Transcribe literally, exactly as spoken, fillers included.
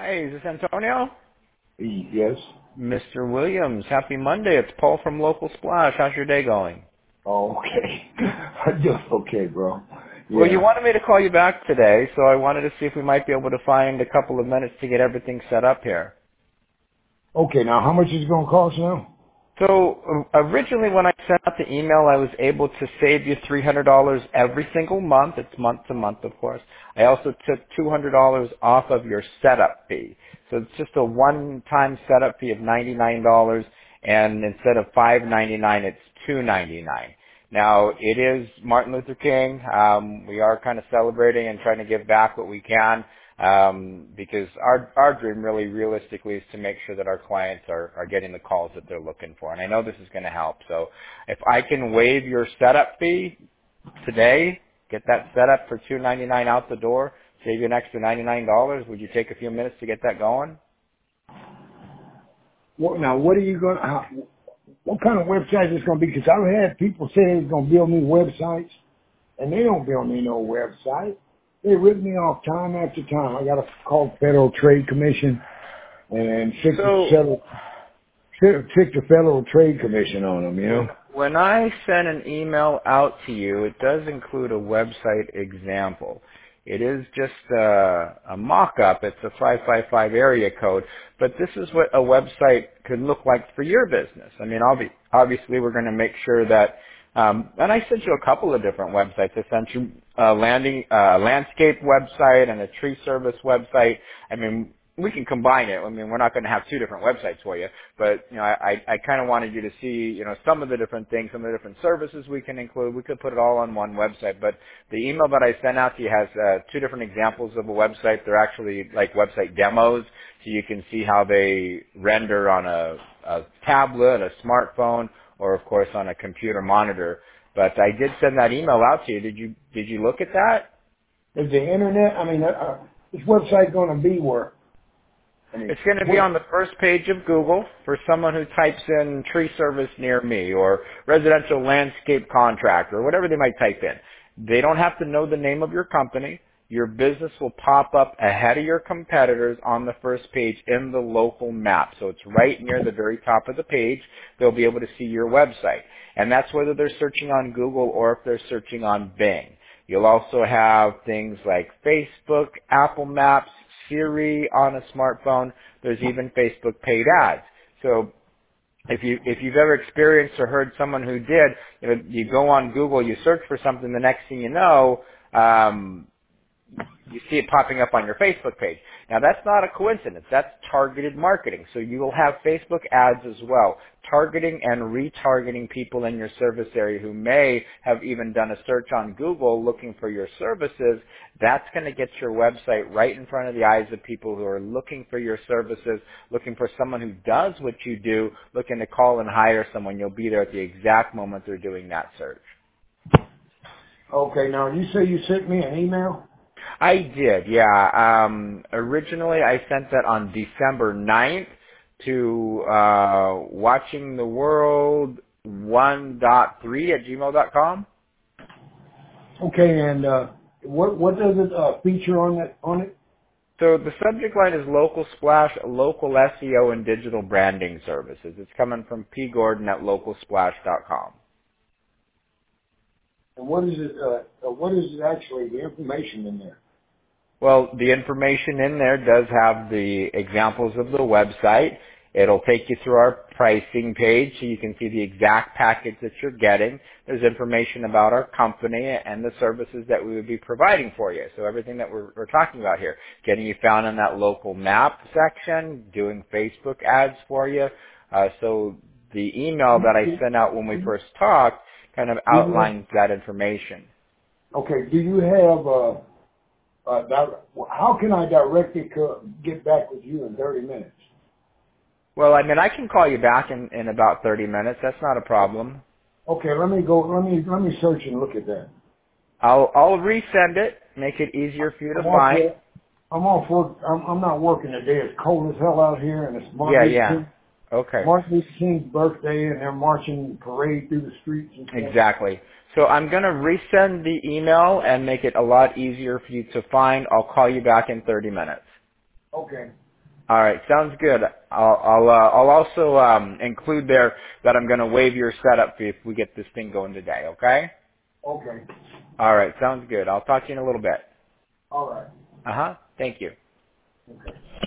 Hi, is this Antonio? Yes. Mister Williams, happy Monday. It's Paul from Local Splash. How's your day going? Oh, okay. I'm just okay, bro. Well, you Yeah. wanted me to call you back today, so I wanted to see if we might be able to find a couple of minutes to get everything set up here. Okay, now how much is it going to cost now? So uh, originally when I sent out the email, I was able to save you three hundred dollars every single month. It's month to month, of course. I also took two hundred dollars off of your setup fee. So it's just a one-time setup fee of ninety-nine dollars, and instead of five ninety-nine, it's two ninety-nine. Now, it is Martin Luther King. Um, we are kind of celebrating and trying to give back what we can um, because our our dream really realistically is to make sure that our clients are, are getting the calls that they're looking for. And I know this is going to help. So if I can waive your setup fee today, get that set up for two ninety-nine out the door, save you an extra ninety-nine dollars, would you take a few minutes to get that going? What, now, what are you going to, what kind of website is it going to be? Because I've had people say they're going to build me websites, and they don't build me no website. They rip me off time after time. I got to call the Federal Trade Commission and fix the, So federal, fix the Federal Trade Commission on them, you know? When when I send an email out to you, it does include a website example. It is just a, a mock-up. It's a five five five area code, but this is what a website could look like for your business. I mean, obvi- obviously, we're going to make sure that. Um, and I sent you a couple of different websites. I sent you a landing, uh, landscape website and a tree service website. I mean, we can combine it. I mean, we're not going to have two different websites for you, but you know, I, I kind of wanted you to see, you know, some of the different things, some of the different services we can include. We could put it all on one website, but the email that I sent out to you has uh, two different examples of a website. They're actually like website demos, so you can see how they render on a, a tablet, a smartphone, or of course on a computer monitor. But I did send that email out to you. Did you did you look at that? Is the internet, I mean, uh, uh, this website going to be where? I mean, It's going to be what? on the first page of Google for someone who types in tree service near me or residential landscape contractor or whatever they might type in. They don't have to know the name of your company. Your business will pop up ahead of your competitors on the first page in the local map. So it's right near the very top of the page. They'll be able to see your website. And that's whether they're searching on Google or if they're searching on Bing. You'll also have things like Facebook, Apple Maps, Siri on a smartphone. There's even Facebook paid ads. So if you if you've ever experienced or heard someone who did, you know, you go on Google, you search for something, the next thing you know, um, you see it popping up on your Facebook page. Now that's not a coincidence. That's targeted marketing. So you will have Facebook ads as well, targeting and retargeting people in your service area who may have even done a search on Google looking for your services. That's going to get your website right in front of the eyes of people who are looking for your services, looking for someone who does what you do, looking to call and hire someone. You'll be there at the exact moment they're doing that search. Okay, now you say you sent me an email? I did, yeah. Um, originally, I sent that on December ninth to uh, watching the world one point three at gmail dot com. Okay, and uh, what what does it uh, feature on it? On it? So the subject line is Local Splash, local S E O and digital branding services. It's coming from P. Gordon at local splash dot com. And what is it? Uh, uh, what is it actually? The information in there? Well, the information in there does have the examples of the website. It'll take you through our pricing page so you can see the exact package that you're getting. There's information about our company and the services that we would be providing for you. So everything that we're, we're talking about here, getting you found in that local map section, doing Facebook ads for you. Uh, so the email that I sent out when we first talked kind of Do you have, outlines that information. okay? Do you have? Uh, uh, di- how can I directly co- get back with you in thirty minutes? Well, I mean, I can call you back in, in about thirty minutes. That's not a problem. Okay, let me go. Let me let me search and look at that. I'll I'll resend it, make it easier for you to I'm off find. work. I'm off work. I'm, I'm not working today. It's cold as hell out here, and it's Yeah, Martin Luther yeah. King, Okay. Martin Luther King's birthday, and they're marching parade through the streets and stuff. Exactly. So I'm going to resend the email and make it a lot easier for you to find. I'll call you back in thirty minutes. Okay. All right, sounds good. I'll I'll, uh, I'll also um, include there that I'm going to waive your setup fee if we get this thing going today. Okay? Okay. All right, sounds good. I'll talk to you in a little bit. All right. Uh huh. Thank you. Okay.